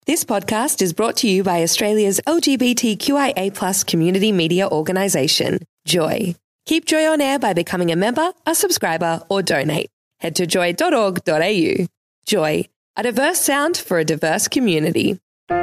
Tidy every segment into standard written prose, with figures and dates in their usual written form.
This podcast is brought to you by Australia's LGBTQIA+ community media organisation, Joy. Keep Joy on air by becoming a member, a subscriber, or donate. Head to joy.org.au. Joy, a diverse sound for a diverse community.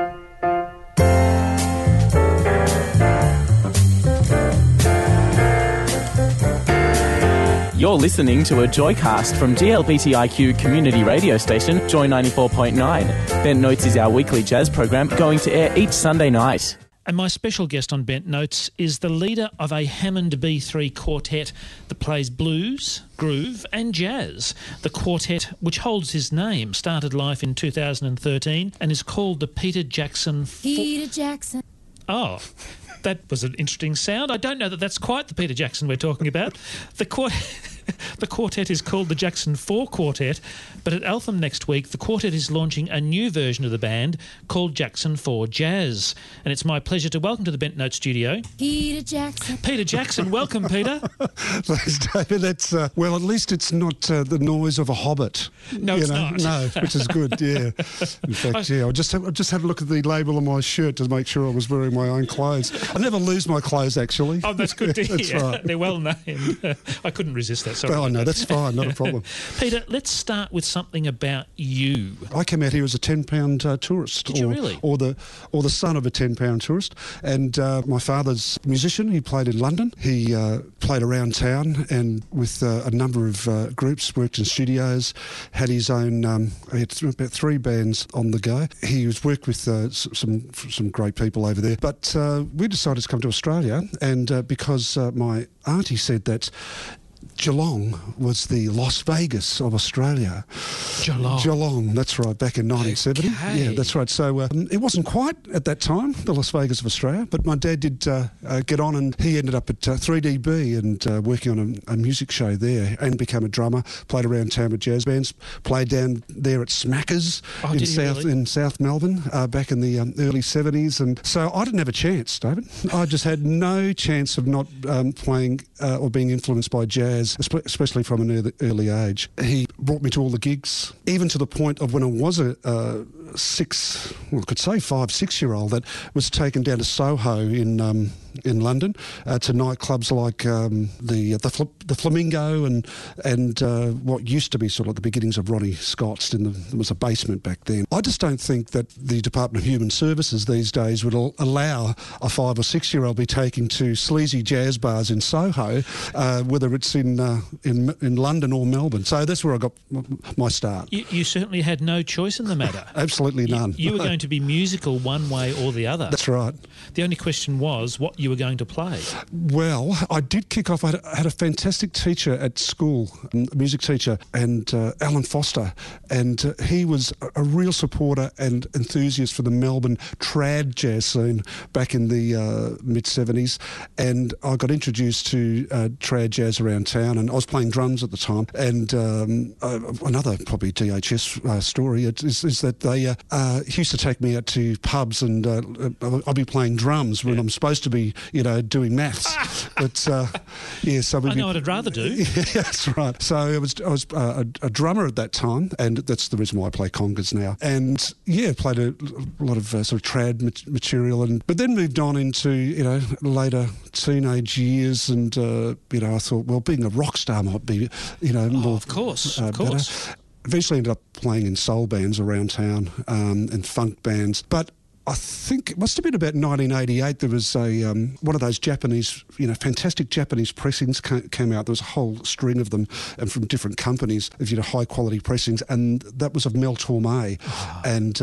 You're listening to a Joycast from GLBTIQ community radio station, Joy 94.9. Bent Notes is our weekly jazz program going to air each Sunday night. And my special guest on Bent Notes is the leader of a Hammond B3 quartet that plays blues, groove and jazz. The quartet, which holds his name, started life in 2013 and is called the Peter Jackson... Peter Jackson. Oh, that was an interesting sound. I don't know that that's quite the Peter Jackson we're talking about. The quartet is called the Jackson 4 Quartet, but at Eltham next week, the quartet is launching a new version of the band called Jackson 4 Jazz. And it's my pleasure to welcome to the Bent Note studio... Peter Jackson. Peter Jackson. Welcome, Peter. Thanks, David. That's, well, at least it's not the noise of a hobbit. No, it's not. No, which is good, yeah. In fact, I just had a look at the label on my shirt to make sure I was wearing my own clothes. I never lose my clothes, actually. Oh, that's good to hear. That's right. They're well named. I couldn't resist that. Sorry. Oh, no, that's fine. Not a problem. Peter, let's start with something about you. I came out here as a £10 tourist. Did you really? Or the son of a £10 tourist. And my father's a musician. He played in London. He played around town and with a number of groups, worked in studios, had his own, he had about 3 bands on the go. He was worked with some great people over there. But we decided to come to Australia, and because my auntie said that Geelong was the Las Vegas of Australia. Geelong, that's right, back in 1970. Okay. Yeah, that's right. So it wasn't quite at that time the Las Vegas of Australia, but my dad did get on, and he ended up at 3DB and working on a music show there, and became a drummer, played around town with jazz bands, played down there at Smackers in South Melbourne back in the early 70s. And so I didn't have a chance, David. I just had no chance of not playing or being influenced by jazz, especially from an early age. He brought me to all the gigs, even to the point of when I was a 5, 6-year-old that was taken down to Soho in London to nightclubs like the Flamingo and what used to be sort of the beginnings of Ronnie Scott's. There was a basement back then. I just don't think that the Department of Human Services these days would allow a 5 or 6-year-old be taken to sleazy jazz bars in Soho, whether it's in London or Melbourne. So that's where I got my start. You certainly had no choice in the matter. Absolutely none. You were going to be musical one way or the other. That's right. The only question was what you were going to play. Well, I did kick off. I had a fantastic teacher at school, a music teacher, and Alan Foster, and he was a real supporter and enthusiast for the Melbourne trad jazz scene back in the mid-70s, and I got introduced to trad jazz around town, and I was playing drums at the time. And another probably DHS story is that they used to take me out to pubs, and I'll be playing drums when I'm supposed to be, doing maths. But yeah, so I know what I'd rather do. Yeah, that's right. So I was a drummer at that time, and that's the reason why I play congas now. And yeah, played a lot of sort of trad material, but then moved on into later teenage years, and I thought, well, being a rock star might be more. Of course. Better. Eventually ended up playing in soul bands around town and funk bands, but I think it must have been about 1988. There was one of those Japanese, fantastic Japanese pressings came out. There was a whole string of them, and from different companies of high quality pressings, and that was of Mel Torme, and.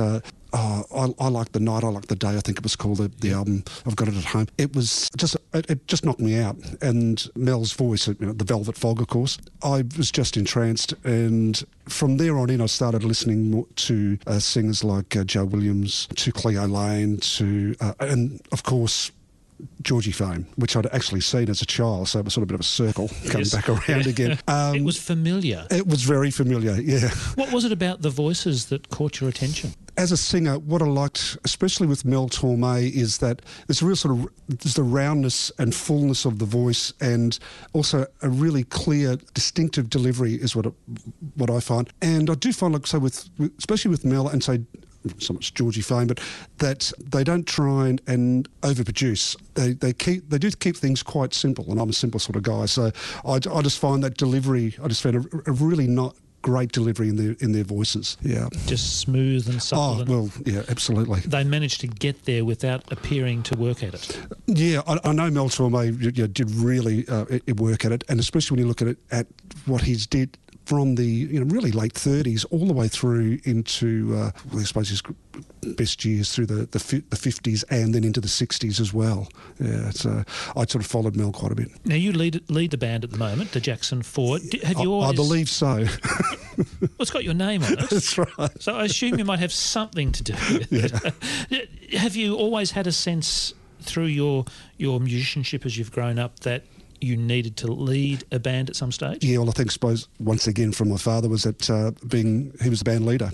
I like the night, I like the day. I think it was called the album. I've got it at home. It was it just knocked me out. And Mel's voice, the Velvet Fog, of course. I was just entranced, and from there on in, I started listening more to singers like Joe Williams, to Cleo Lane, and of course Georgie Fame, which I'd actually seen as a child, so it was sort of a bit of a circle coming back around again. It was familiar. It was very familiar, yeah. What was it about the voices that caught your attention? As a singer, what I liked, especially with Mel Torme, is that there's a real there's the roundness and fullness of the voice, and also a really clear, distinctive delivery is what I find. And I do find, especially with Mel and say so much Georgie fame, but that they don't try and overproduce. They do keep things quite simple, and I'm a simple sort of guy. So I just find that delivery. I just found a really not great delivery in their voices. Yeah, just smooth and supple. Well, yeah, absolutely. They managed to get there without appearing to work at it. Yeah, I know Mel Torme did really work at it, and especially when you look at what he's did from the really late 30s all the way through into I suppose his best years through the 50s and then into the 60s as well. Yeah, so I sort of followed Mel quite a bit. Now you lead the band at the moment, the Jackson 4. Have you always... I believe so. Well, it's got your name on it. That's right. So I assume you might have something to do with it. Have you always had a sense through your musicianship as you've grown up that you needed to lead a band at some stage? Yeah, well, I suppose once again from my father was that he was the band leader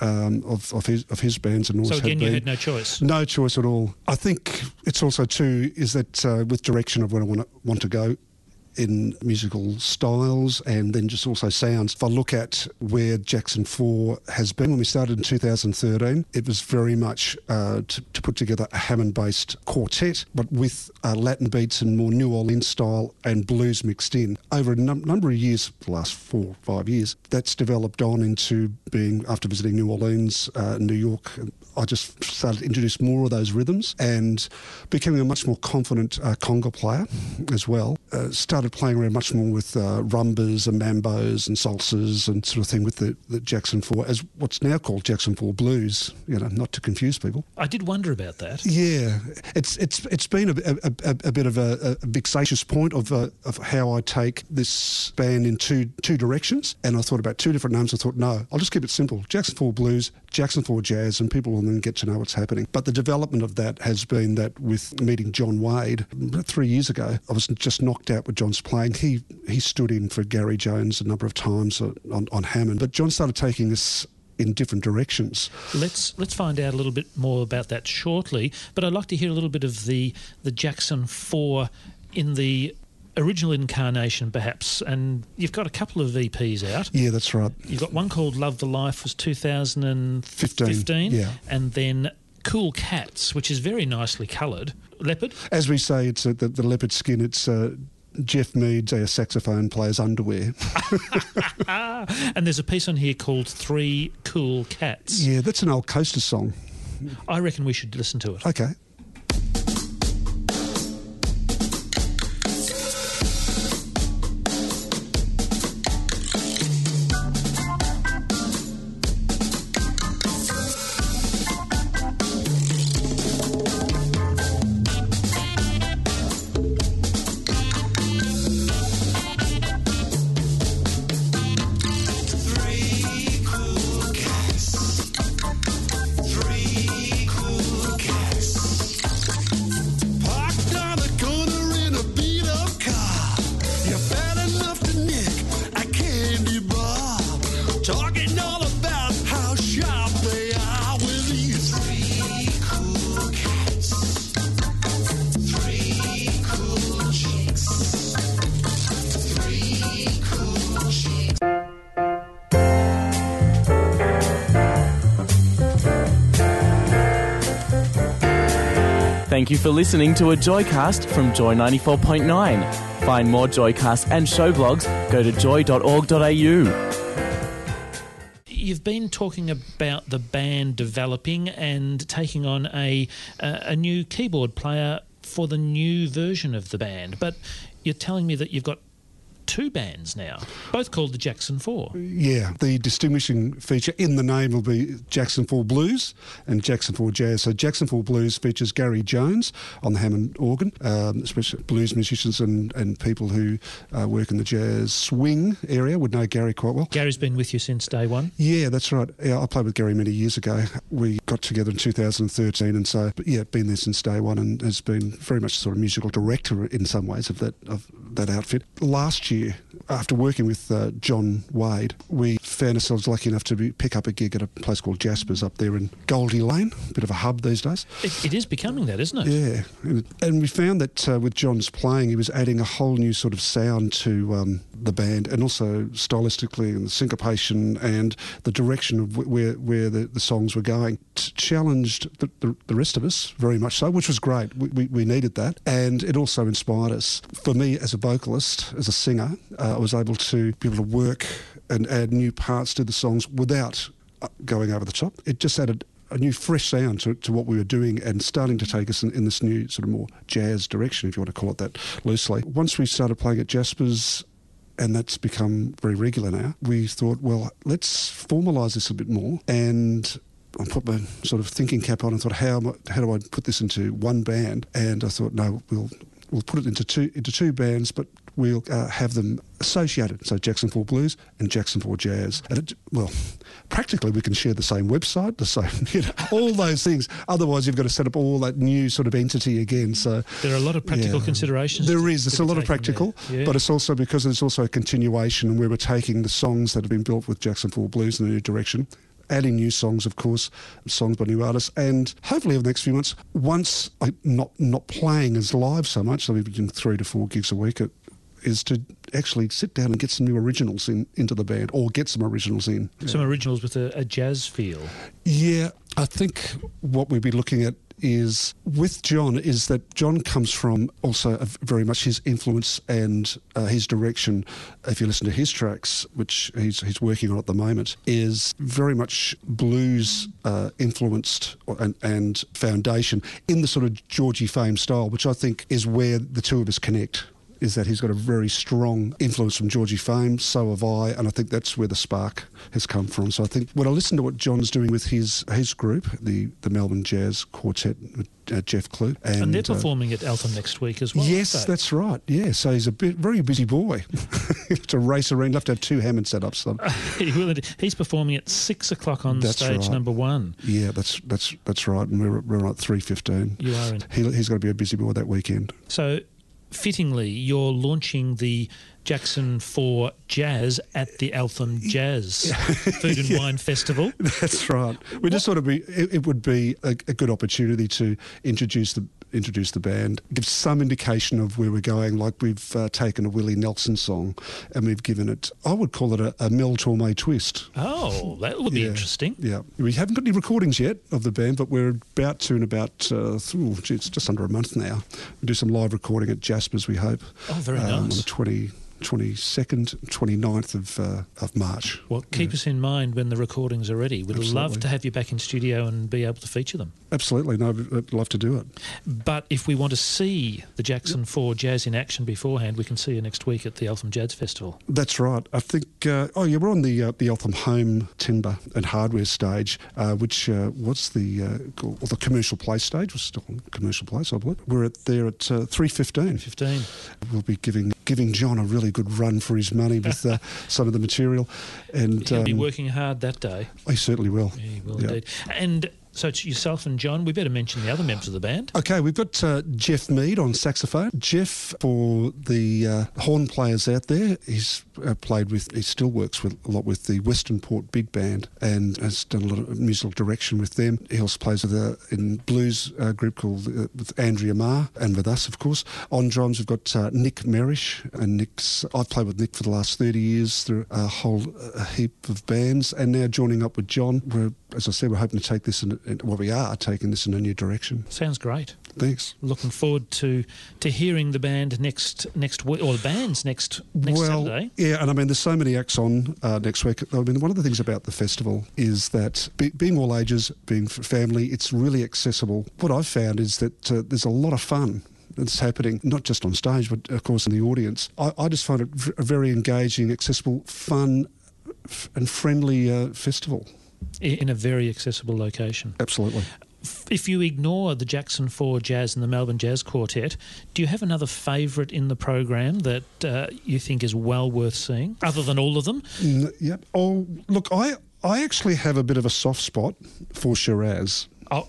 of his bands, and always so again had you had no choice. No choice at all. I think it's also too is that with direction of where I want to go in musical styles and then just also sounds. If I look at where Jackson 4 has been, when we started in 2013, it was very much to put together a Hammond-based quartet, but with Latin beats and more New Orleans style and blues mixed in. Over a number of years, the last 4 or 5 years, that's developed on into being, after visiting New Orleans, New York, I just started to introduce more of those rhythms and becoming a much more confident conga player as well. Started playing around much more with rumbas and mambos and salsas and sort of thing with the Jackson 4 as what's now called Jackson 4 Blues, not to confuse people. I did wonder about that. Yeah, it's been a bit of a vexatious point of how I take this band in two directions, and I thought about 2 different names. I thought, no, I'll just keep it simple. Jackson 4 Blues, Jackson 4 Jazz, and people will then get to know what's happening. But the development of that has been that with meeting John Wade about 3 years ago, I was just knocked out with John's playing. He stood in for Gary Jones a number of times on Hammond, but John started taking this in different directions. Let's find out a little bit more about that shortly, but I'd like to hear a little bit of the Jackson 4 in the original incarnation, perhaps, and you've got a couple of EPs out. Yeah, that's right. You've got one called Love the Life, was 2015, yeah. And then Cool Cats, which is very nicely coloured. Leopard? As we say, it's the leopard skin. It's Jeff Mead's saxophone player's underwear. And there's a piece on here called 3 Cool Cats. Yeah, that's an old Coaster song. I reckon we should listen to it. Okay. Thank you for listening to a Joycast from Joy 94.9. Find more Joycasts and show blogs. Go to joy.org.au. You've been talking about the band developing and taking on a new keyboard player for the new version of the band, but you're telling me that you've got 2 bands now, both called the Jackson 4. Yeah, the distinguishing feature in the name will be Jackson 4 Blues and Jackson 4 Jazz. So Jackson 4 Blues features Gary Jones on the Hammond organ, especially blues musicians and people who work in the jazz swing area would know Gary quite well. Gary's been with you since day one? Yeah, that's right. Yeah, I played with Gary many years ago. We got together in 2013, and so, been there since day one and has been very much sort of musical director in some ways of that outfit. Last year, after working with John Wade, we found ourselves lucky enough to pick up a gig at a place called Jasper's up there in Goldie Lane, a bit of a hub these days. It is becoming that, isn't it? Yeah, and we found that with John's playing, he was adding a whole new sort of sound to the band, and also stylistically and the syncopation and the direction of where the songs were going. Challenged the rest of us very much so, which was great. We needed that, and it also inspired us. For me, as a vocalist, as a singer, I was able to work and add new parts to the songs without going over the top. It just added a new fresh sound to what we were doing and starting to take us in this new sort of more jazz direction, if you want to call it that loosely. Once we started playing at Jasper's, and that's become very regular now, we thought, well, let's formalise this a bit more. And I put my sort of thinking cap on and thought, how do I put this into one band? And I thought, no, we'll put it into two bands, but we'll have them associated. So Jackson 4 Blues and Jackson 4 Jazz. And practically we can share the same website, the same, all those things. Otherwise, you've got to set up all that new sort of entity again. So there are a lot of practical considerations. There is. It's a lot of practical, but it's also because it's also a continuation where we're taking the songs that have been built with Jackson 4 Blues in a new direction, adding new songs, of course, songs by new artists, and hopefully over the next few months, once not playing as live so much, so we've been doing 3 to 4 gigs a week, is to actually sit down and get some new originals into the band, or get some originals in. Some originals with a jazz feel. Yeah, I think what we'd be looking at is with John is that John comes from also very much his influence and his direction. If you listen to his tracks, which he's working on at the moment, is very much blues influenced and foundation in the sort of Georgie Fame style, which I think is where the two of us connect. Is that he's got a very strong influence from Georgie Fame, so have I, and I think that's where the spark has come from. So I think when I listen to what John's doing with his group, the Melbourne Jazz Quartet with Jeff Clute. And they're performing at Eltham next week as well. Yes, that's right. Yeah, so he's a very busy boy. To race around, you have to have 2 Hammond setups. So. He will. He's performing at 6 o'clock on stage number 1. Yeah, that's right, and we're on at 3:15. You are in. He's got to be a busy boy that weekend. So, fittingly, you're launching the Jackson 4 Jazz at the Eltham Jazz Food and Wine Festival. That's right. We just thought it would be a good opportunity to introduce the band, give some indication of where we're going. Like we've taken a Willie Nelson song and we've given it, I would call it a Mel Torme twist. Oh, that would be interesting. Yeah. We haven't got any recordings yet of the band, but we're about to in about, it's just under a month now. We'll do some live recording at Jasper's, we hope. Oh, very nice. On the 22nd, 29th of March. Well, keep us in mind when the recordings are ready. We'd love to have you back in studio and be able to feature them. Absolutely. No, I'd love to do it. But if we want to see the Jackson 4 Jazz in action beforehand, we can see you next week at the Eltham Jazz Festival. That's right. I think, we're on the Eltham Home Timber and Hardware stage, which was the Commercial Place stage. We're still on Commercial Place, I believe. We're there at 3:15. We'll be giving John a really good run for his money with some of the material. And he'll be working hard that day. He certainly will. Yeah, he will indeed. And so it's yourself and John. We better mention the other members of the band. Okay, we've got Jeff Mead on saxophone. Jeff, for the horn players out there, he's he still works a lot with the Western Port Big Band and has done a lot of musical direction with them. He also plays with in blues group called with Andrea Marr and with us, of course. On drums, we've got Nick Merish, and I've played with Nick for the last 30 years through a whole heap of bands, and now joining up with John. As I said, we're hoping to take this we are taking this in a new direction. Sounds great. Thanks. Looking forward to hearing the band next week, or the bands next Saturday. Yeah, and I mean, there's so many acts on next week. I mean, one of the things about the festival is that being all ages, being family, it's really accessible. What I've found is that there's a lot of fun that's happening, not just on stage, but of course in the audience. I just find it a very engaging, accessible, fun and friendly festival. In a very accessible location. Absolutely. If you ignore the Jackson 4 Jazz and the Melbourne Jazz Quartet, do you have another favourite in the program that you think is well worth seeing, other than all of them? Yep. Oh, look, I actually have a bit of a soft spot for Shiraz. Oh,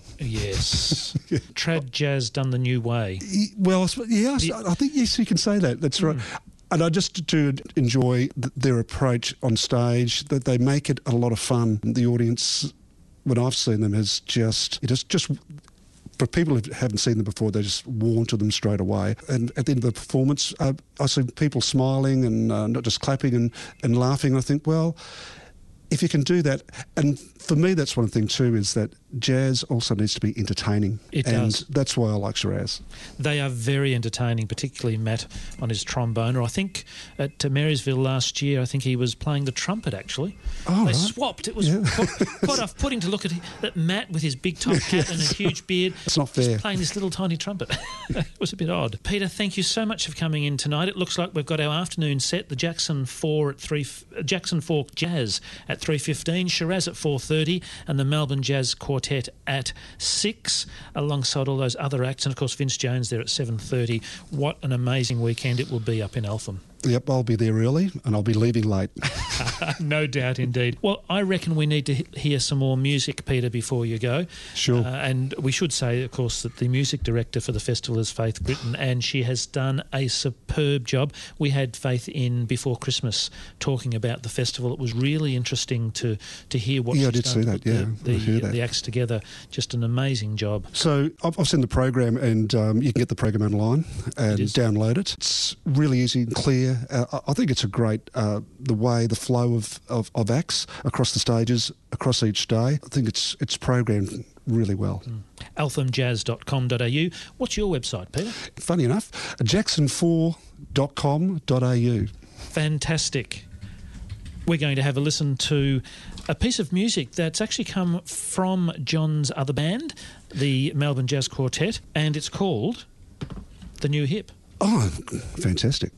yes. Trad Jazz done the new way. Well, yeah, I think, yes, you can say that. That's right. And I just do enjoy their approach on stage, that they make it a lot of fun. The audience, when I've seen them, has just for people who haven't seen them before, they're just warm to them straight away. And at the end of the performance, I see people smiling and not just clapping and laughing. I think, well, if you can do that, and for me, that's one thing too, is that jazz also needs to be entertaining. It and does. That's why I like Shiraz. They are very entertaining, particularly Matt on his trombone. Or I think at Marysville last year, I think he was playing the trumpet, actually. Oh, they right. swapped. It was quite off-putting to look at that Matt with his big top hat and a huge beard. It's not fair. Just playing this little tiny trumpet. It was a bit odd. Peter, thank you so much for coming in tonight. It looks like we've got our afternoon set, the Jackson 4 Jazz at 3:15, Shiraz at 4:30, and the Melbourne Jazz Quartet at 6, alongside all those other acts, and of course Vince Jones there at 7:30. What an amazing weekend it will be up in Eltham. Yep, I'll be there early and I'll be leaving late. No doubt indeed. Well, I reckon we need to hear some more music, Peter, before you go. Sure. And we should say, of course, that the music director for the festival is Faith Britton, and she has done a superb job. We had Faith in before Christmas talking about the festival. It was really interesting to hear what Yeah, I she's did done see to that, put yeah. I heard that. the acts together. Just an amazing job. So I've seen the program, and you can get the program online and download it. It's really easy and clear. I think it's a great, the flow of acts across the stages, across each day. I think it's programmed really well. Elthamjazz.com.au. What's your website, Peter? Funny enough, jackson4.com.au. Fantastic. We're going to have a listen to a piece of music that's actually come from John's other band, the Melbourne Jazz Quartet, and it's called The New Hip. Oh, fantastic.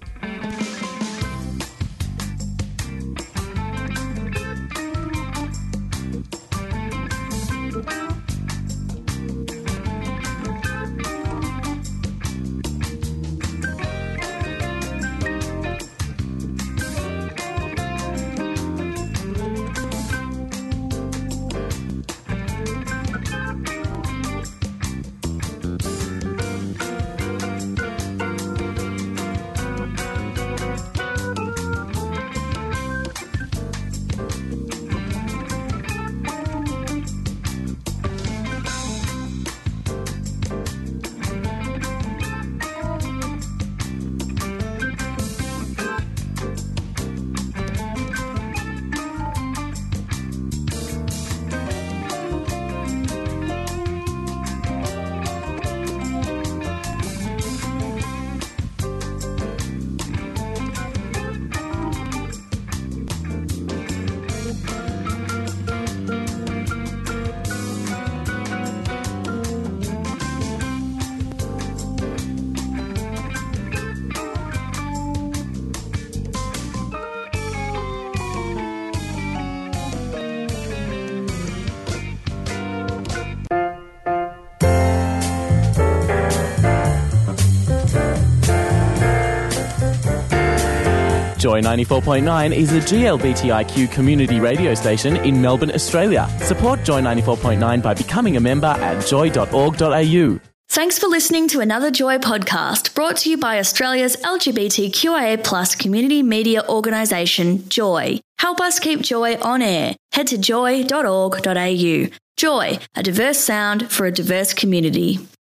Joy 94.9 is a GLBTIQ community radio station in Melbourne, Australia. Support Joy 94.9 by becoming a member at joy.org.au. Thanks for listening to another Joy podcast brought to you by Australia's LGBTQIA+ community media organisation, Joy. Help us keep Joy on air. Head to joy.org.au. Joy, a diverse sound for a diverse community.